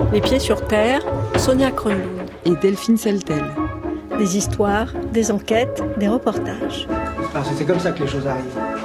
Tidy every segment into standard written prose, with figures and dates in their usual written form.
Les pieds sur terre, Sonia Kronlund. Et Delphine Seltel. Des histoires, des enquêtes, des reportages. C'est comme ça que les choses arrivent.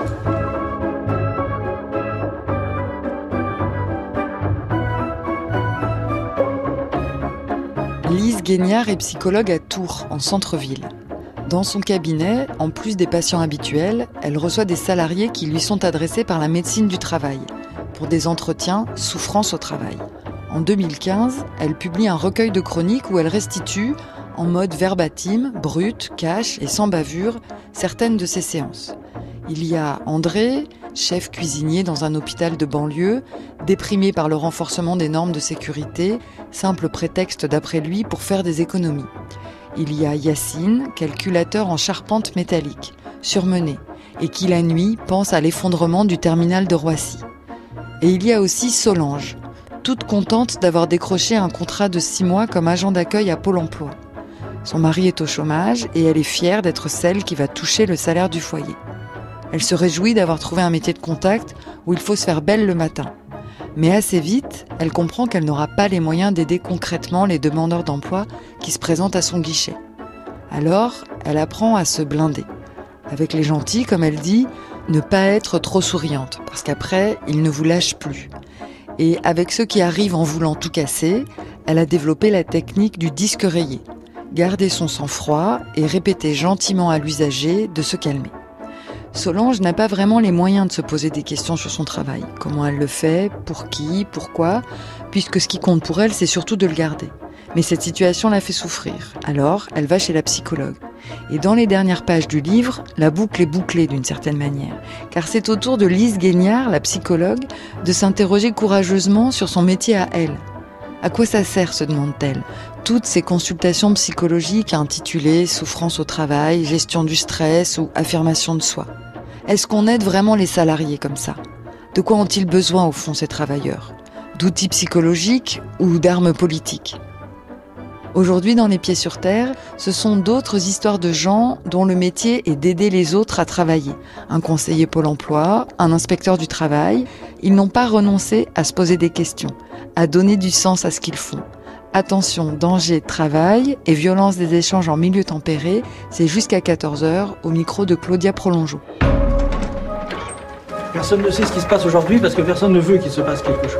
Lise Guignard est psychologue à Tours, en centre-ville. Dans son cabinet, en plus des patients habituels, elle reçoit des salariés qui lui sont adressés par la médecine du travail, pour des entretiens souffrance au travail. En 2015, elle publie un recueil de chroniques où elle restitue, en mode verbatim, brut, cash et sans bavure, certaines de ses séances. Il y a André, chef cuisinier dans un hôpital de banlieue, déprimé par le renforcement des normes de sécurité, simple prétexte d'après lui pour faire des économies. Il y a Yacine, calculateur en charpente métallique, surmené, et qui la nuit pense à l'effondrement du terminal de Roissy. Et il y a aussi Solange, toute contente d'avoir décroché un contrat de 6 mois comme agent d'accueil à Pôle emploi. Son mari est au chômage et elle est fière d'être celle qui va toucher le salaire du foyer. Elle se réjouit d'avoir trouvé un métier de contact où il faut se faire belle le matin. Mais assez vite, elle comprend qu'elle n'aura pas les moyens d'aider concrètement les demandeurs d'emploi qui se présentent à son guichet. Alors, elle apprend à se blinder. Avec les gentils, comme elle dit, ne pas être trop souriante, parce qu'après, ils ne vous lâchent plus. Et avec ceux qui arrivent en voulant tout casser, elle a développé la technique du disque rayé. Garder son sang-froid et répéter gentiment à l'usager de se calmer. Solange n'a pas vraiment les moyens de se poser des questions sur son travail. Comment elle le fait, pour qui, pourquoi, puisque ce qui compte pour elle, c'est surtout de le garder. Mais cette situation la fait souffrir. Alors, elle va chez la psychologue. Et dans les dernières pages du livre, la boucle est bouclée d'une certaine manière. Car c'est au tour de Lise Guignard, la psychologue, de s'interroger courageusement sur son métier à elle. À quoi ça sert, se demande-t-elle, toutes ces consultations psychologiques intitulées « Souffrance au travail »,« Gestion du stress » ou « Affirmation de soi ». Est-ce qu'on aide vraiment les salariés comme ça ? De quoi ont-ils besoin au fond ces travailleurs ? D'outils psychologiques ou d'armes politiques ? Aujourd'hui, dans Les Pieds sur Terre, ce sont d'autres histoires de gens dont le métier est d'aider les autres à travailler. Un conseiller Pôle emploi, un inspecteur du travail. Ils n'ont pas renoncé à se poser des questions, à donner du sens à ce qu'ils font. Attention, danger, travail et violence des échanges en milieu tempéré, c'est jusqu'à 14h au micro de Claudia Prolongeau. Personne ne sait ce qui se passe aujourd'hui parce que personne ne veut qu'il se passe quelque chose.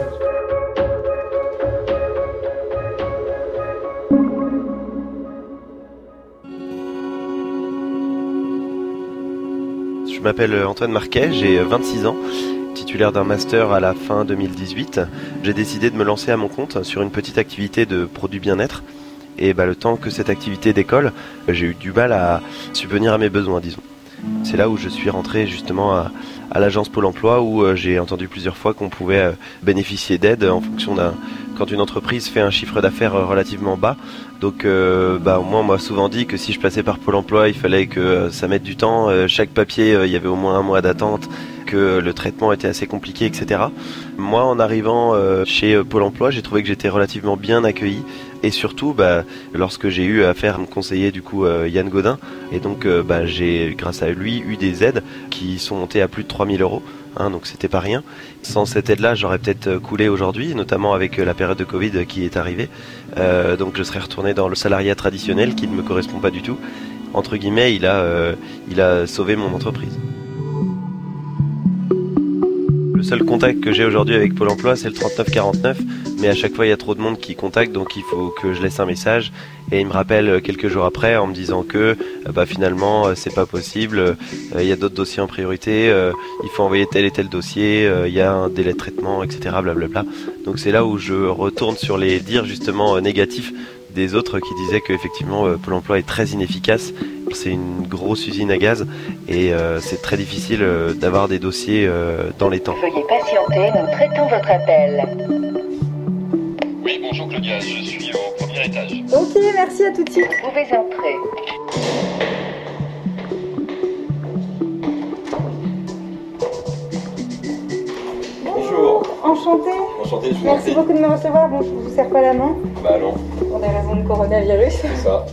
Je m'appelle Antoine Marquet, j'ai 26 ans, titulaire d'un master à la fin 2018. J'ai décidé de me lancer à mon compte sur une petite activité de produits bien-être. Et le temps que cette activité décolle, j'ai eu du mal à subvenir à mes besoins, disons. C'est là où je suis rentré justement à l'agence Pôle emploi où j'ai entendu plusieurs fois qu'on pouvait bénéficier d'aide en fonction quand une entreprise fait un chiffre d'affaires relativement bas. Donc au moins on m'a souvent dit que si je passais par Pôle emploi, il fallait que ça mette du temps. Chaque papier, il y avait au moins 1 mois d'attente, que le traitement était assez compliqué, etc. Moi, en arrivant chez Pôle emploi, j'ai trouvé que j'étais relativement bien accueilli. Et surtout, lorsque j'ai eu affaire à mon conseiller, Yann Godin, et donc j'ai, grâce à lui, eu des aides qui sont montées à plus de 3 000 €. Donc c'était pas rien. Sans cette aide-là, j'aurais peut-être coulé aujourd'hui, notamment avec la période de Covid qui est arrivée. Donc je serais retourné dans le salariat traditionnel qui ne me correspond pas du tout. Entre guillemets, il a sauvé mon entreprise. Le seul contact que j'ai aujourd'hui avec Pôle emploi, c'est le 3949, mais à chaque fois il y a trop de monde qui contacte, donc il faut que je laisse un message et il me rappelle quelques jours après en me disant que finalement c'est pas possible, il y a d'autres dossiers en priorité, il faut envoyer tel et tel dossier, il y a un délai de traitement, etc. blablabla. Donc c'est là où je retourne sur les dires justement négatifs des autres qui disaient qu'effectivement Pôle emploi est très inefficace. C'est une grosse usine à gaz et c'est très difficile d'avoir des dossiers dans les temps. Veuillez patienter, nous traitons votre appel. Oui, bonjour Claudia, je suis au premier étage. Ok, merci, à tout de suite. Vous pouvez entrer. Bonjour. Enchantée. Enchanté, je vous Merci beaucoup de me recevoir. Bon, je vous serre pas la main. Non, Pour des raisons de coronavirus. c'est ça.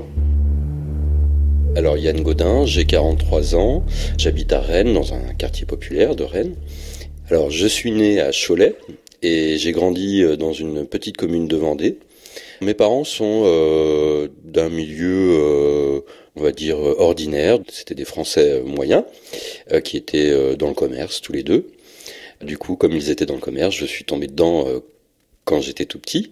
Alors Yann Godin, j'ai 43 ans, j'habite à Rennes, dans un quartier populaire de Rennes. Alors je suis né à Cholet et j'ai grandi dans une petite commune de Vendée. Mes parents sont d'un milieu, on va dire, ordinaire. C'était des Français moyens qui étaient dans le commerce tous les deux. Du coup, comme ils étaient dans le commerce, je suis tombé dedans quand j'étais tout petit.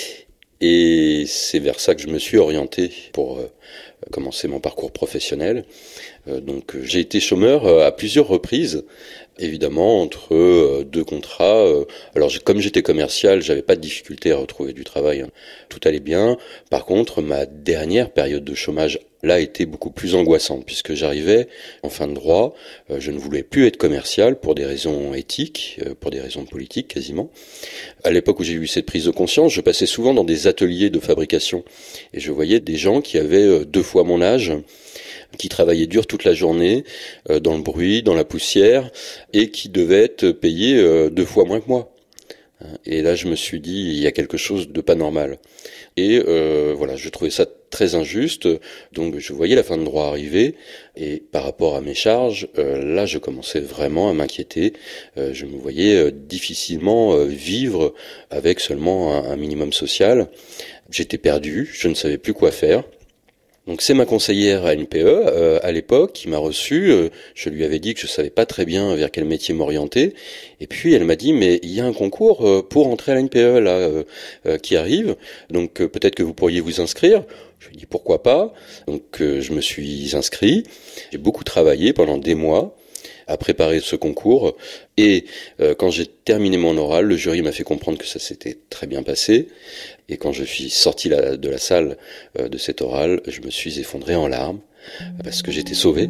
Et c'est vers ça que je me suis orienté pour commencer mon parcours professionnel. Donc j'ai été chômeur à plusieurs reprises, évidemment entre deux contrats. Alors comme j'étais commercial, j'avais pas de difficulté à retrouver du travail, hein. Tout allait bien. Par contre, ma dernière période de chômage là était beaucoup plus angoissante puisque j'arrivais en fin de droit. Je ne voulais plus être commercial pour des raisons éthiques, pour des raisons politiques quasiment. À l'époque où j'ai eu cette prise de conscience, je passais souvent dans des ateliers de fabrication et je voyais des gens qui avaient 2 fois mon âge, qui travaillaient dur toute la journée, dans le bruit, dans la poussière, et qui devaient être payés 2 fois moins que moi. Et là, je me suis dit, il y a quelque chose de pas normal. Et voilà, je trouvais ça très injuste. Donc, je voyais la fin de droit arriver. Et par rapport à mes charges, là, je commençais vraiment à m'inquiéter. Je me voyais difficilement vivre avec seulement un minimum social. J'étais perdu, je ne savais plus quoi faire. Donc c'est ma conseillère à NPE à l'époque qui m'a reçu. Je lui avais dit que je savais pas très bien vers quel métier m'orienter. Et puis elle m'a dit mais il y a un concours pour entrer à la NPE là qui arrive. Donc peut-être que vous pourriez vous inscrire. Je lui ai dit pourquoi pas. Donc je me suis inscrit. J'ai beaucoup travaillé pendant des mois à préparer ce concours. Et quand j'ai terminé mon oral, le jury m'a fait comprendre que ça s'était très bien passé. Et quand je suis sorti de la salle de cet oral, je me suis effondré en larmes parce que j'étais sauvé.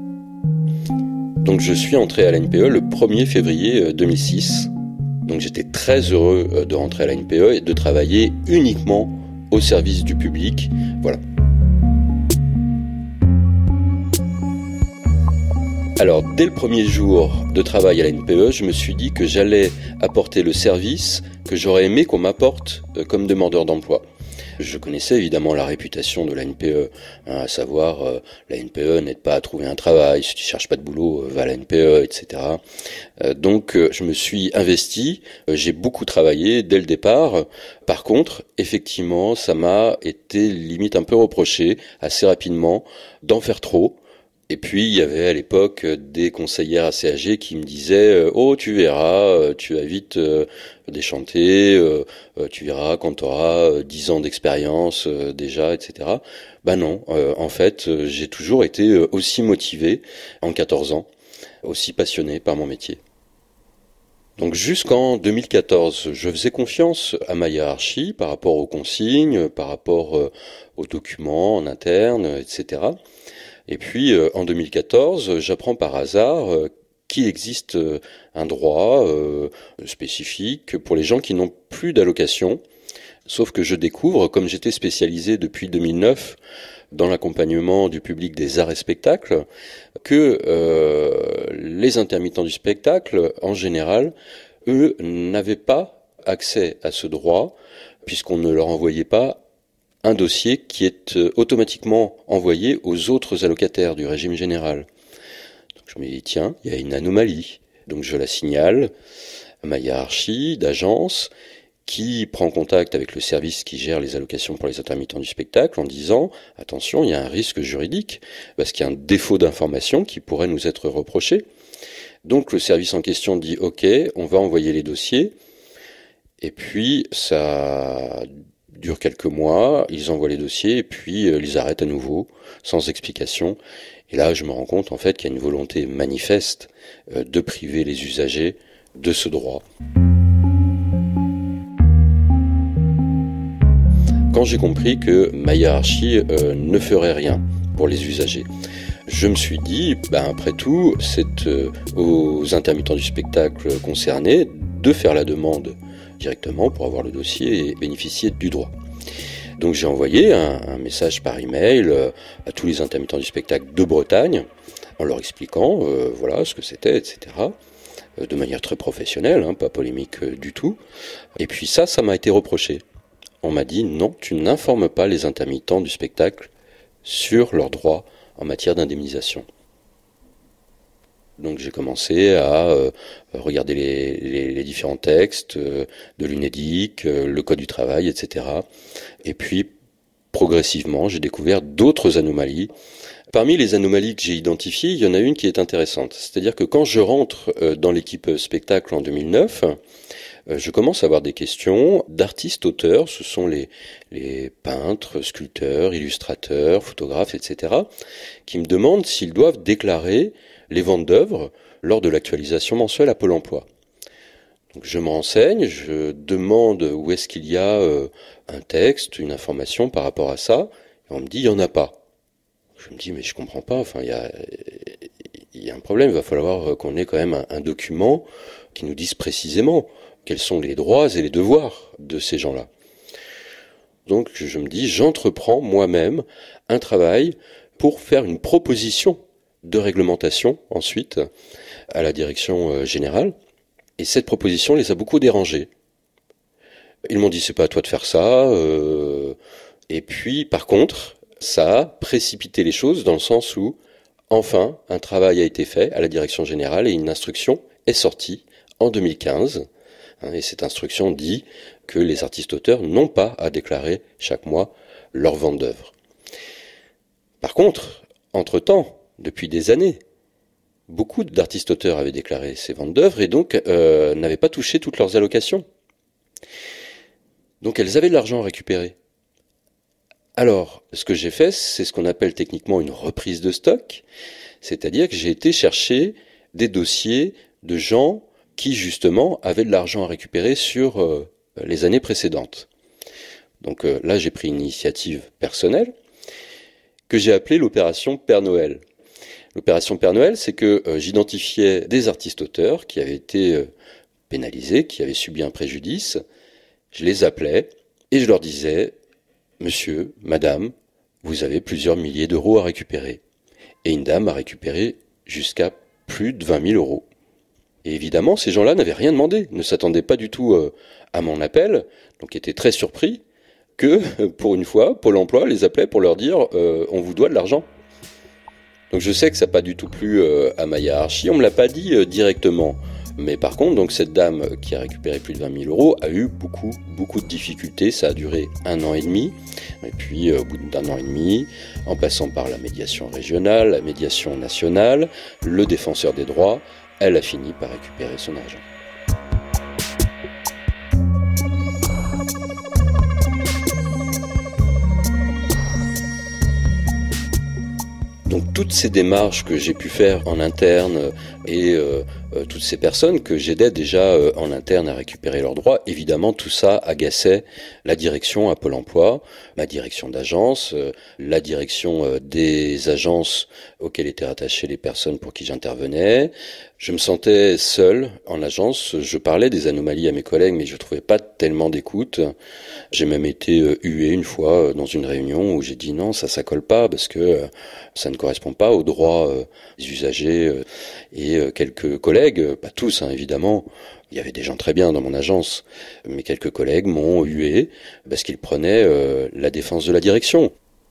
Donc je suis entré à la NPE le 1er février 2006. Donc j'étais très heureux de rentrer à la NPE et de travailler uniquement au service du public. Voilà. Alors, dès le premier jour de travail à la NPE, je me suis dit que j'allais apporter le service que j'aurais aimé qu'on m'apporte comme demandeur d'emploi. Je connaissais évidemment la réputation de la NPE, à savoir la NPE n'aide pas à trouver un travail, si tu cherches pas de boulot, va à la NPE, etc. Donc, je me suis investi, j'ai beaucoup travaillé dès le départ. Par contre, effectivement, ça m'a été limite un peu reproché assez rapidement d'en faire trop. Et puis, il y avait à l'époque des conseillères assez âgées qui me disaient « Oh, tu verras, tu vas vite déchanter, tu verras quand tu auras 10 ans d'expérience déjà, etc. » Ben non, en fait, j'ai toujours été aussi motivé en 14 ans, aussi passionné par mon métier. Donc jusqu'en 2014, je faisais confiance à ma hiérarchie par rapport aux consignes, par rapport aux documents en interne, etc. Et puis, en 2014, j'apprends par hasard qu'il existe un droit spécifique pour les gens qui n'ont plus d'allocation. Sauf que je découvre, comme j'étais spécialisé depuis 2009 dans l'accompagnement du public des arts et spectacles, que les intermittents du spectacle, en général, eux, n'avaient pas accès à ce droit, puisqu'on ne leur envoyait pas un dossier qui est automatiquement envoyé aux autres allocataires du régime général. Donc je me dis, tiens, il y a une anomalie. Donc je la signale à ma hiérarchie d'agence qui prend contact avec le service qui gère les allocations pour les intermittents du spectacle en disant, attention, il y a un risque juridique parce qu'il y a un défaut d'information qui pourrait nous être reproché. Donc le service en question dit, ok, on va envoyer les dossiers. Et puis ça dure quelques mois, ils envoient les dossiers et puis ils arrêtent à nouveau, sans explication. Et là, je me rends compte en fait qu'il y a une volonté manifeste de priver les usagers de ce droit. Quand j'ai compris que ma hiérarchie ne ferait rien pour les usagers, je me suis dit, après tout, c'est aux intermittents du spectacle concernés de faire la demande directement pour avoir le dossier et bénéficier du droit. Donc j'ai envoyé un message par email à tous les intermittents du spectacle de Bretagne en leur expliquant voilà ce que c'était, etc. De manière très professionnelle, pas polémique du tout. Et puis ça m'a été reproché. On m'a dit non, tu n'informes pas les intermittents du spectacle sur leurs droits en matière d'indemnisation. Donc j'ai commencé à regarder les différents textes de l'UNEDIC, le Code du travail, etc. Et puis, progressivement, j'ai découvert d'autres anomalies. Parmi les anomalies que j'ai identifiées, il y en a une qui est intéressante. C'est-à-dire que quand je rentre dans l'équipe spectacle en 2009, je commence à avoir des questions d'artistes-auteurs. Ce sont les peintres, sculpteurs, illustrateurs, photographes, etc. qui me demandent s'ils doivent déclarer les ventes d'œuvres lors de l'actualisation mensuelle à Pôle emploi. Donc je me renseigne, je demande où est-ce qu'il y a un texte, une information par rapport à ça, et on me dit il n'y en a pas. Je me dis mais je comprends pas, enfin il y a un problème, il va falloir qu'on ait quand même un document qui nous dise précisément quels sont les droits et les devoirs de ces gens-là. Donc je me dis j'entreprends moi-même un travail pour faire une proposition de réglementation ensuite à la direction générale. Et cette proposition les a beaucoup dérangés. Ils m'ont dit c'est pas à toi de faire ça. Et puis par contre, ça a précipité les choses dans le sens où enfin un travail a été fait à la direction générale et une instruction est sortie en 2015. Et cette instruction dit que les artistes-auteurs n'ont pas à déclarer chaque mois leur vente d'œuvres. Par contre, entre-temps, depuis des années, beaucoup d'artistes-auteurs avaient déclaré ces ventes d'œuvres et donc n'avaient pas touché toutes leurs allocations. Donc elles avaient de l'argent à récupérer. Alors, ce que j'ai fait, c'est ce qu'on appelle techniquement une reprise de stock, c'est-à-dire que j'ai été chercher des dossiers de gens qui, justement, avaient de l'argent à récupérer sur les années précédentes. Donc là, j'ai pris une initiative personnelle que j'ai appelée l'opération Père Noël. L'opération Père Noël, c'est que j'identifiais des artistes-auteurs qui avaient été pénalisés, qui avaient subi un préjudice. Je les appelais et je leur disais « Monsieur, madame, vous avez plusieurs milliers d'euros à récupérer. » Et une dame a récupéré jusqu'à plus de 20 000 euros. Et évidemment, ces gens-là n'avaient rien demandé, ne s'attendaient pas du tout à mon appel, donc étaient très surpris que, pour une fois, Pôle emploi les appelait pour leur dire « on vous doit de l'argent ». Donc je sais que ça n'a pas du tout plu à ma hiérarchie, on ne me l'a pas dit directement. Mais par contre, donc cette dame qui a récupéré plus de 20 000 euros a eu beaucoup de difficultés. Ça a duré 1 an et demi. Et puis au bout d'1 an et demi, en passant par la médiation régionale, la médiation nationale, le défenseur des droits, elle a fini par récupérer son argent. Donc toutes ces démarches que j'ai pu faire en interne et toutes ces personnes que j'aidais déjà en interne à récupérer leurs droits, évidemment tout ça agaçait la direction à Pôle emploi, ma direction d'agence, la direction des agences auxquelles étaient rattachées les personnes pour qui j'intervenais. Je me sentais seul en agence, je parlais des anomalies à mes collègues mais je trouvais pas tellement d'écoute. J'ai même été hué une fois dans une réunion où j'ai dit non, ça colle pas parce que ça ne correspond pas aux droits des usagers et quelques collègues, pas tous évidemment, il y avait des gens très bien dans mon agence, mais quelques collègues m'ont hué parce qu'ils prenaient la défense de la direction.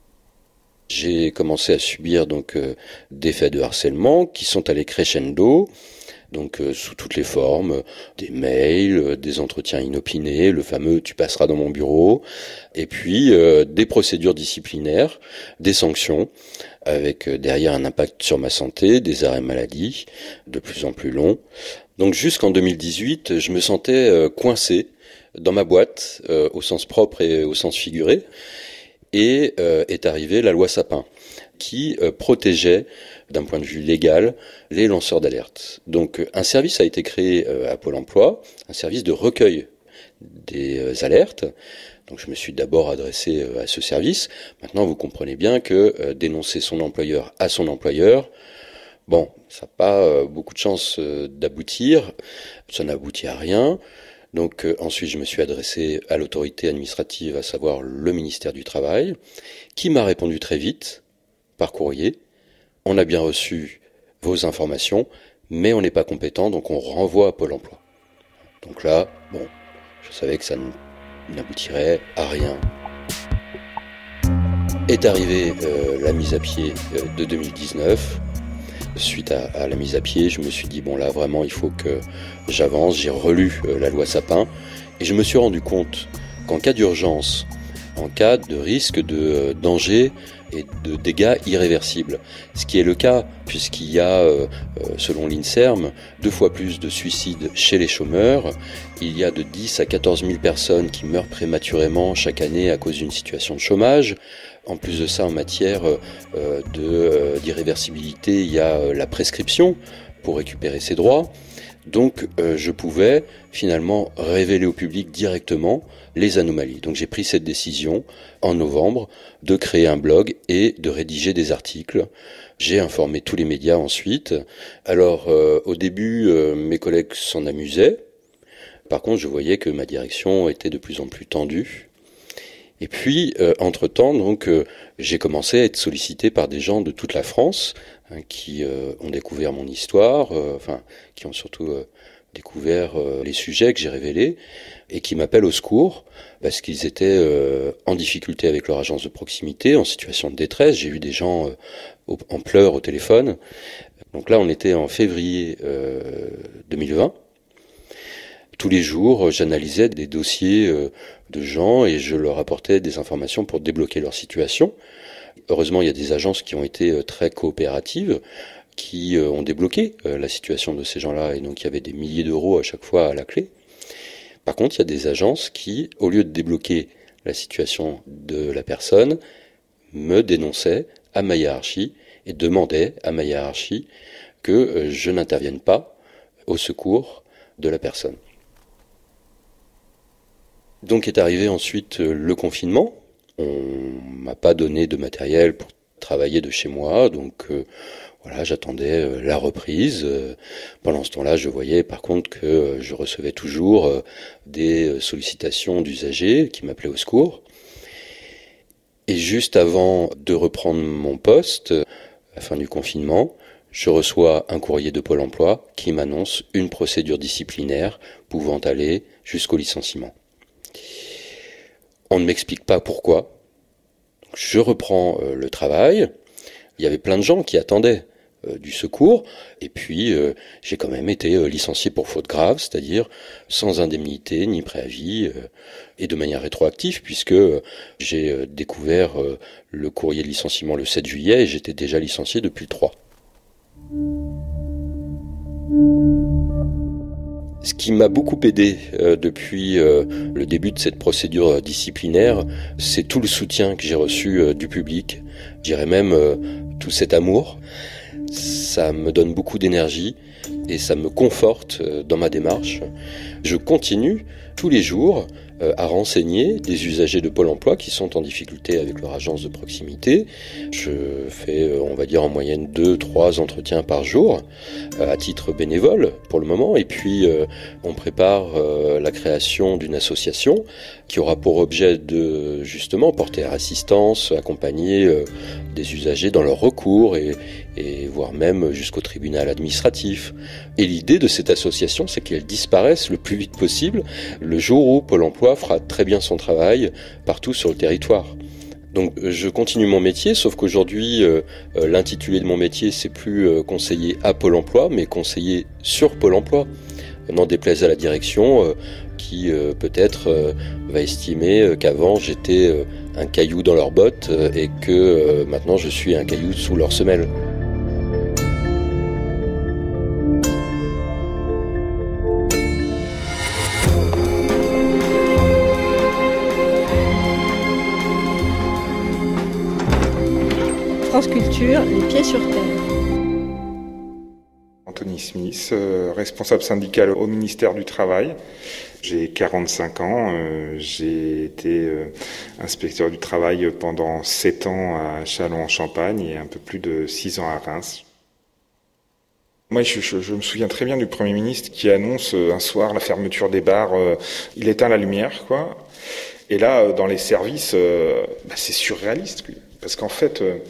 J'ai commencé à subir donc des faits de harcèlement qui sont allés crescendo, donc sous toutes les formes, des mails, des entretiens inopinés, le fameux « tu passeras dans mon bureau », et puis des procédures disciplinaires, des sanctions, avec derrière un impact sur ma santé, des arrêts maladie de plus en plus longs. Donc jusqu'en 2018, je me sentais coincé dans ma boîte, au sens propre et au sens figuré, et est arrivée la loi Sapin, qui protégeait d'un point de vue légal les lanceurs d'alerte. Donc un service a été créé à Pôle emploi, un service de recueil des alertes. Donc je me suis d'abord adressé à ce service. Maintenant vous comprenez bien que dénoncer son employeur à son employeur, bon, ça n'a pas beaucoup de chances d'aboutir, ça n'aboutit à rien. Donc ensuite je me suis adressé à l'autorité administrative, à savoir le ministère du Travail, qui m'a répondu très vite, par courrier. On a bien reçu vos informations, mais on n'est pas compétent, donc on renvoie à Pôle emploi. Donc là, bon, je savais que ça n'aboutirait à rien. Est arrivée la mise à pied de 2019. Suite à la mise à pied, je me suis dit, bon là vraiment il faut que j'avance. J'ai relu la loi Sapin et je me suis rendu compte qu'en cas d'urgence, en cas de risque de danger et de dégâts irréversibles, ce qui est le cas puisqu'il y a, selon l'INSERM, 2 fois plus de suicides chez les chômeurs. Il y a de 10 à 14 000 personnes qui meurent prématurément chaque année à cause d'une situation de chômage. En plus de ça, en matière d'irréversibilité, il y a la prescription pour récupérer ses droits. Donc je pouvais finalement révéler au public directement les anomalies. Donc j'ai pris cette décision en novembre de créer un blog et de rédiger des articles. J'ai informé tous les médias ensuite. Alors au début, mes collègues s'en amusaient. Par contre, je voyais que ma direction était de plus en plus tendue. Et puis, entre-temps, donc, j'ai commencé à être sollicité par des gens de toute la France qui ont découvert mon histoire, qui ont surtout découvert les sujets que j'ai révélés et qui m'appellent au secours parce qu'ils étaient en difficulté avec leur agence de proximité, en situation de détresse. J'ai eu des gens en pleurs au téléphone. Donc là, on était en février 2020. Tous les jours, j'analysais des dossiers de gens et je leur apportais des informations pour débloquer leur situation. Heureusement, il y a des agences qui ont été très coopératives, qui ont débloqué la situation de ces gens-là, et donc il y avait des milliers d'euros à chaque fois à la clé. Par contre, il y a des agences qui, au lieu de débloquer la situation de la personne, me dénonçaient à ma hiérarchie et demandaient à ma hiérarchie que je n'intervienne pas au secours de la personne. Donc est arrivé ensuite le confinement. On m'a pas donné de matériel pour travailler de chez moi, donc voilà, j'attendais la reprise. Pendant ce temps-là, je voyais par contre que je recevais toujours des sollicitations d'usagers qui m'appelaient au secours. Et juste avant de reprendre mon poste, à la fin du confinement, je reçois un courrier de Pôle emploi qui m'annonce une procédure disciplinaire pouvant aller jusqu'au licenciement. On ne m'explique pas pourquoi. Je reprends le travail. Il y avait plein de gens qui attendaient du secours. Et puis, j'ai quand même été licencié pour faute grave, c'est-à-dire sans indemnité ni préavis, et de manière rétroactive, puisque j'ai découvert le courrier de licenciement le 7 juillet et j'étais déjà licencié depuis le 3. Ce qui m'a beaucoup aidé depuis le début de cette procédure disciplinaire, c'est tout le soutien que j'ai reçu du public. Je dirais même tout cet amour. Ça me donne beaucoup d'énergie et ça me conforte dans ma démarche. Je continue tous les jours à renseigner des usagers de Pôle emploi qui sont en difficulté avec leur agence de proximité. Je fais, on va dire, en moyenne 2-3 entretiens par jour à titre bénévole pour le moment. Et puis, on prépare la création d'une association qui aura pour objet de, justement, porter assistance, accompagner des usagers dans leur recours et voire même jusqu'au tribunal administratif. Et l'idée de cette association, c'est qu'elle disparaisse le plus vite possible le jour où Pôle emploi fera très bien son travail partout sur le territoire. Donc je continue mon métier, sauf qu'aujourd'hui, l'intitulé de mon métier, c'est plus conseiller à Pôle emploi, mais conseiller sur Pôle emploi. N'en déplaise à la direction qui peut-être va estimer qu'avant j'étais un caillou dans leurs bottes et que maintenant je suis un caillou sous leurs semelles. France Culture, les pieds sur terre. Anthony Smith, responsable syndical au ministère du Travail. J'ai 45 ans, j'ai été inspecteur du travail pendant 7 ans à Châlons-en-Champagne et un peu plus de 6 ans à Reims. Moi, je me souviens très bien du Premier ministre qui annonce un soir la fermeture des bars. Il éteint la lumière, quoi. Et là, dans les services, c'est surréaliste, parce qu'en fait,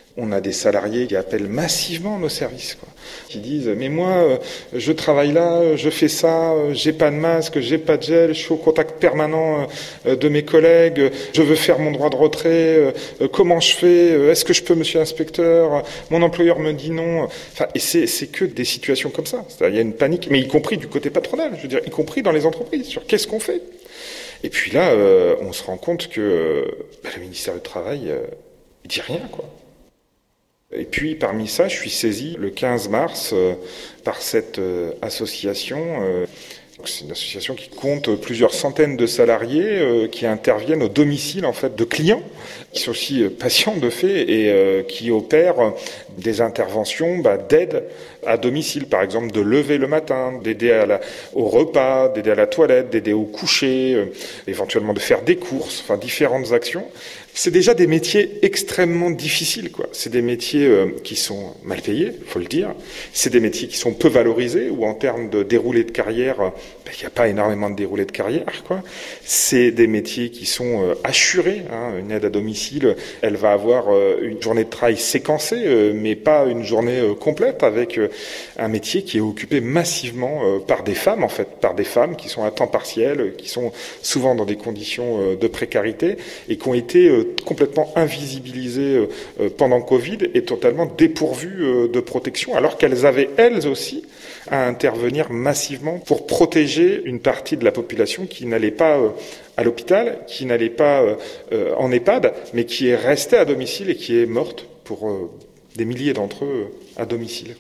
On a des salariés qui appellent massivement nos services, quoi. Qui disent mais moi je travaille là, je fais ça, j'ai pas de masque, j'ai pas de gel, je suis au contact permanent de mes collègues, je veux faire mon droit de retrait, comment je fais, est-ce que je peux monsieur l'inspecteur, mon employeur me dit non. Enfin, et c'est que des situations comme ça. C'est-à-dire, il y a une panique, mais y compris du côté patronal, je veux dire, y compris dans les entreprises, sur qu'est-ce qu'on fait. Et puis là, on se rend compte que le ministère du Travail, il dit rien, quoi. Et puis parmi ça, je suis saisi le 15 mars par cette association. C'est une association qui compte plusieurs centaines de salariés qui interviennent au domicile en fait de clients, qui sont aussi patients de fait et qui opèrent des interventions d'aide à domicile, par exemple de lever le matin, d'aider au repas, d'aider à la toilette, d'aider au coucher, éventuellement de faire des courses, enfin différentes actions. C'est déjà des métiers extrêmement difficiles, quoi. C'est des métiers qui sont mal payés, faut le dire. C'est des métiers qui sont peu valorisés, ou en termes de déroulé de carrière, il n'y a pas énormément de déroulé de carrière, quoi. C'est des métiers qui sont assurés, hein. Une aide à domicile, elle va avoir une journée de travail séquencée, mais pas une journée complète, avec un métier qui est occupé massivement par des femmes, en fait, par des femmes qui sont à temps partiel, qui sont souvent dans des conditions de précarité et qui ont été complètement invisibilisées pendant Covid et totalement dépourvues de protection, alors qu'elles avaient elles aussi à intervenir massivement pour protéger une partie de la population qui n'allait pas à l'hôpital, qui n'allait pas en EHPAD, mais qui est restée à domicile et qui est morte pour des milliers d'entre eux à domicile.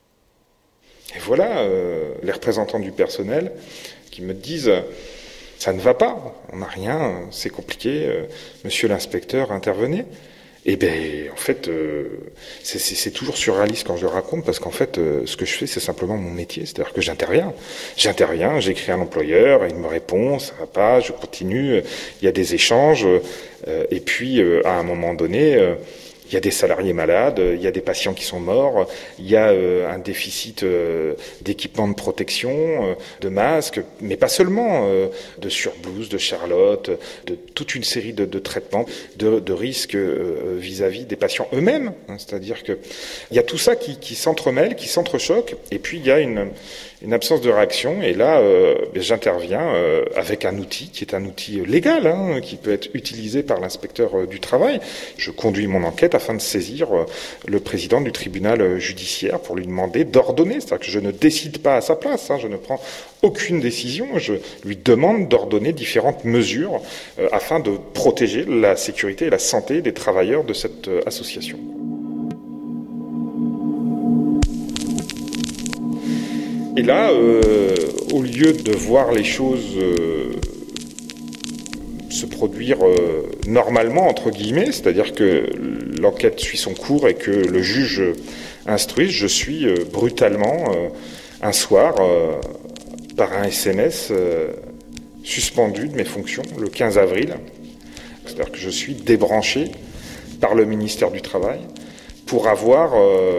Et voilà les représentants du personnel qui me disent « ça ne va pas, on n'a rien, c'est compliqué, monsieur l'inspecteur, intervenez ». Et en fait, c'est toujours surréaliste quand je le raconte, parce qu'en fait, ce que je fais, c'est simplement mon métier, c'est-à-dire que j'interviens, j'écris à l'employeur, il me répond, ça va pas, je continue, il y a des échanges, et puis à un moment donné, il y a des salariés malades, il y a des patients qui sont morts, il y a un déficit d'équipements de protection, de masques, mais pas seulement, de surblouses, de charlotte, de toute une série de traitements, de risques vis-à-vis des patients eux-mêmes. Hein, c'est-à-dire que il y a tout ça qui s'entremêle, qui s'entrechoque, et puis il y a une absence de réaction, et là j'interviens avec un outil qui est un outil légal, hein, qui peut être utilisé par l'inspecteur du travail. Je conduis mon enquête afin de saisir le président du tribunal judiciaire pour lui demander d'ordonner, c'est-à-dire que je ne décide pas à sa place, hein, je ne prends aucune décision, je lui demande d'ordonner différentes mesures afin de protéger la sécurité et la santé des travailleurs de cette association. Et là, au lieu de voir les choses se produire normalement, entre guillemets, c'est-à-dire que l'enquête suit son cours et que le juge instruise, je suis brutalement, un soir, par un SMS, suspendu de mes fonctions le 15 avril. C'est-à-dire que je suis débranché par le ministère du Travail pour avoir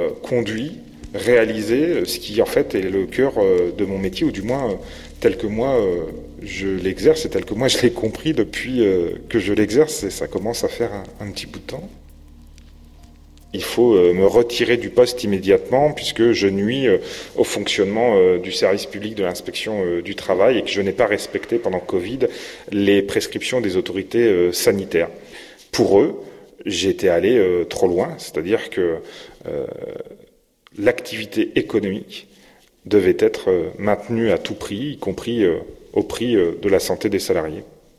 réalisé ce qui en fait est le cœur de mon métier, ou du moins tel que moi je l'exerce et tel que moi je l'ai compris depuis que je l'exerce, et ça commence à faire un petit bout de temps. Il faut me retirer du poste immédiatement puisque je nuis au fonctionnement du service public de l'inspection du travail et que je n'ai pas respecté pendant Covid les prescriptions des autorités sanitaires. Pour eux, j'ai été allé trop loin, c'est-à-dire que l'activité économique devait être maintenue à tout prix, y compris au prix de la santé des salariés.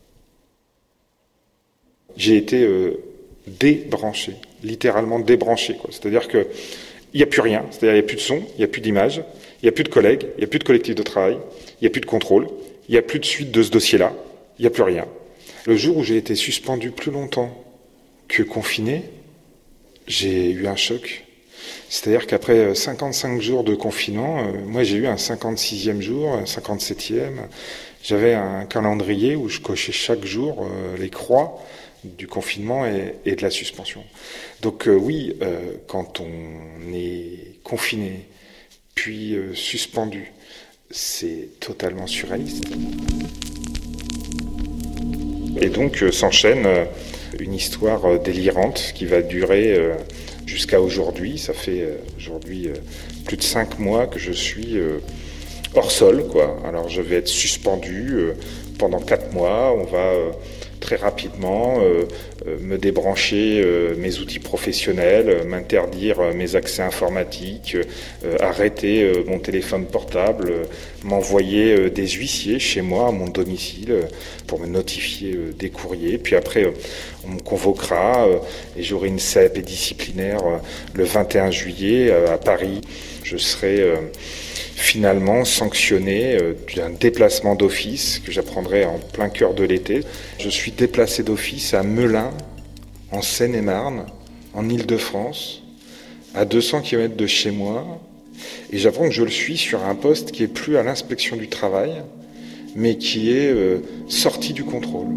J'ai été débranché, littéralement débranché, quoi. C'est-à-dire que il n'y a plus rien, c'est-à-dire il n'y a plus de son, il n'y a plus d'image, il n'y a plus de collègues, il n'y a plus de collectif de travail, il n'y a plus de contrôle, il n'y a plus de suite de ce dossier-là, il n'y a plus rien. Le jour où j'ai été suspendu plus longtemps que confiné, j'ai eu un choc. C'est-à-dire qu'après 55 jours de confinement, moi j'ai eu un 56e jour, un 57e. J'avais un calendrier où je cochais chaque jour les croix du confinement et de la suspension. Donc oui, quand on est confiné, puis suspendu, c'est totalement surréaliste. Et donc s'enchaînent une histoire délirante qui va durer jusqu'à aujourd'hui. Ça fait aujourd'hui plus de 5 mois que je suis hors sol, quoi. Alors je vais être suspendu pendant 4 mois. On va très rapidement me débrancher mes outils professionnels, m'interdire mes accès informatiques, arrêter mon téléphone portable, m'envoyer des huissiers chez moi, à mon domicile, pour me notifier des courriers. Puis après, on me convoquera et j'aurai une CAP disciplinaire le 21 juillet à Paris. Je serai finalement sanctionné d'un déplacement d'office que j'apprendrai en plein cœur de l'été. Je suis déplacé d'office à Melun, en Seine-et-Marne, en Île-de-France, à 200 km de chez moi. Et j'apprends que je le suis sur un poste qui est plus à l'inspection du travail, mais qui est sorti du contrôle.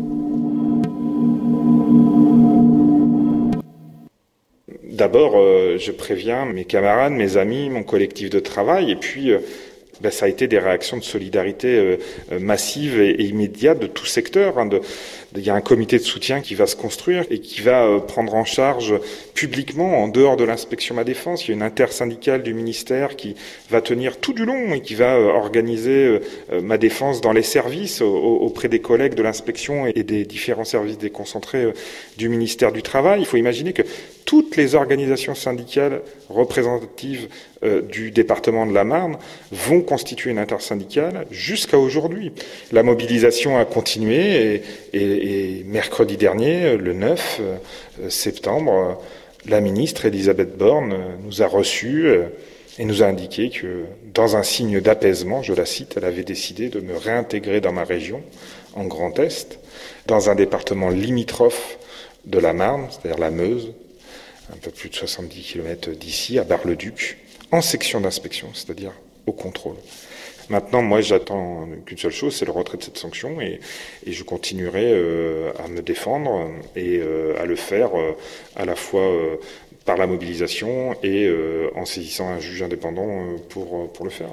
D'abord, je préviens mes camarades, mes amis, mon collectif de travail, et puis ça a été des réactions de solidarité massives et immédiates de tout secteur. Il y a un comité de soutien qui va se construire et qui va prendre en charge publiquement, en dehors de l'inspection Ma Défense. Il y a une intersyndicale du ministère qui va tenir tout du long et qui va organiser Ma Défense dans les services auprès des collègues de l'inspection et des différents services déconcentrés du ministère du Travail. Il faut imaginer que toutes les organisations syndicales représentatives du département de la Marne vont constituer une intersyndicale jusqu'à aujourd'hui. La mobilisation a continué et mercredi dernier, le 9 septembre, la ministre Elisabeth Borne nous a reçus et nous a indiqué que, dans un signe d'apaisement, je la cite, elle avait décidé de me réintégrer dans ma région, en Grand Est, dans un département limitrophe de la Marne, c'est-à-dire la Meuse, un peu plus de 70 km d'ici, à Bar-le-Duc, en section d'inspection, c'est-à-dire au contrôle. Maintenant, moi, j'attends qu'une seule chose, c'est le retrait de cette sanction, et je continuerai à me défendre et à le faire à la fois par la mobilisation et en saisissant un juge indépendant pour le faire.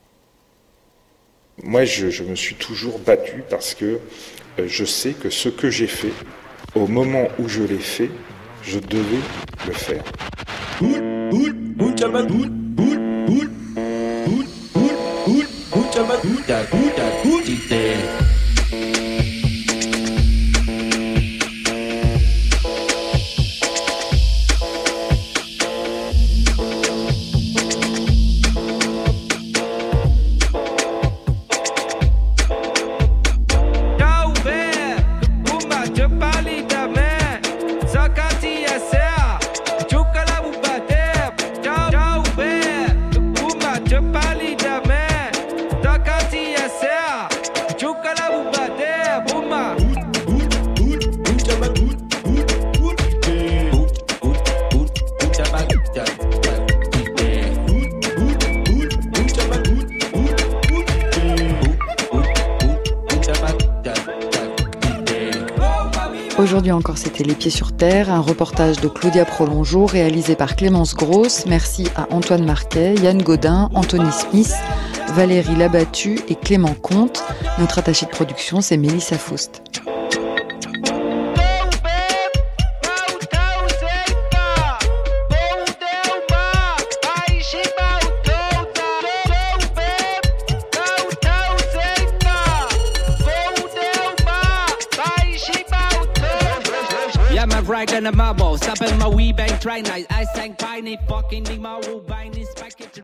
Moi, je me suis toujours battu parce que je sais que ce que j'ai fait, au moment où je l'ai fait, je devais le faire. Aujourd'hui encore, c'était Les Pieds sur Terre, un reportage de Claudia Prolongeau réalisé par Clémence Grosse. Merci à Antoine Marquet, Yann Godin, Anthony Smith, Valérie Labattu et Clément Comte. Notre attachée de production, c'est Mélissa Faust. Right in the marble, stopping my wee bank train. I sang piney, fucking my package.